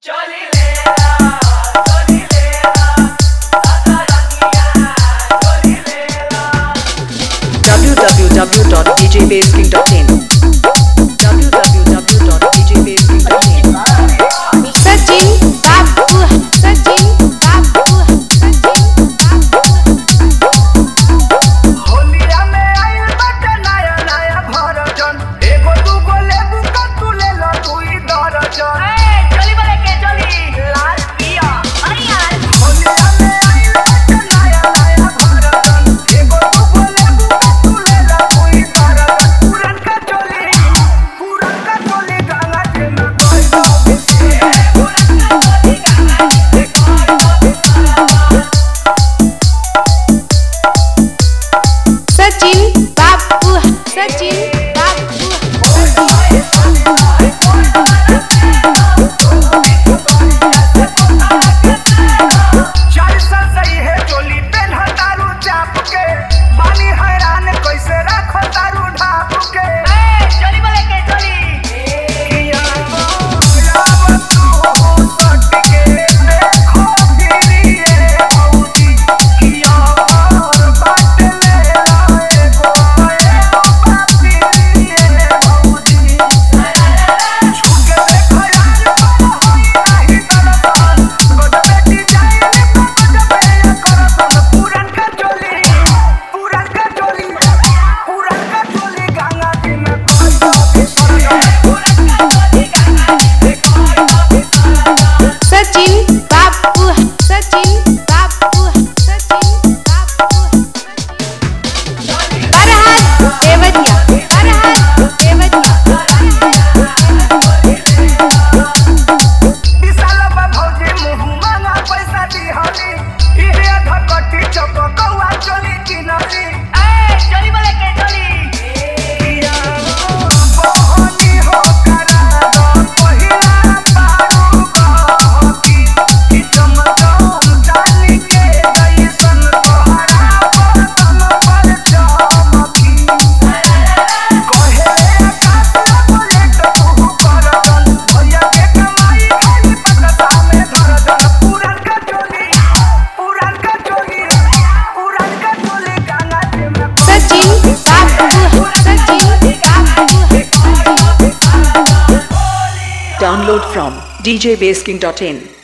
www.djbasking.in www.djbasking.in Sachin Babu Sachin Babu Sachin होलिया में आइल बाटे नया नया भरजन एगो दूगो लेबू का तू ले लो तू ही दर्जन चली बोले के चली लाल पिया अरे यार होलिया में आइल बाटे नया नया भरजन एगो दूगो लेबू का तू ले लो तू ही दर्जन पुरन का चोली गंगा जी में कोई दो बिसे पुरन का चोली गंगा जी में कोई दो बिसावा Sachin Babu Sachin Babu चार साल सही है चोली पेन हतारू चाप के बानी हैरान कैसे रखो तारू ढाप के चली बोले के चली किया रावत तू सट के देखो फिरिए भौजी किया बाट ले लाए गोए बापी भौजी छुके देखो यार होई नहीं दरसान गोद बेटी जाए गोद बेया करसन पुरन का चोली गंगा जी में कोई दो बिसरन पुरन का चोली गंगा जी में कोई दो बिसावा Sachin Babu Sachin Babu Sachin Babu Farhat Devadia Farhat Devadia विशाल भौजी मुँह मांगा पैसा दिहली इहे धकटी चप कौआ चोली किनली चली बोले के चली किया बहनी हो करा दो पहिला पारू गहकी कि चमचम डाली के जैसन तोहरा बदन पर चमकी कहे आकाश बोले तो तू करजन भैया के कमाई खाली पकसा में धरजन पुरन का चोली गंगा जी में Sachin Babu Sachin Babu Download from djbasking.in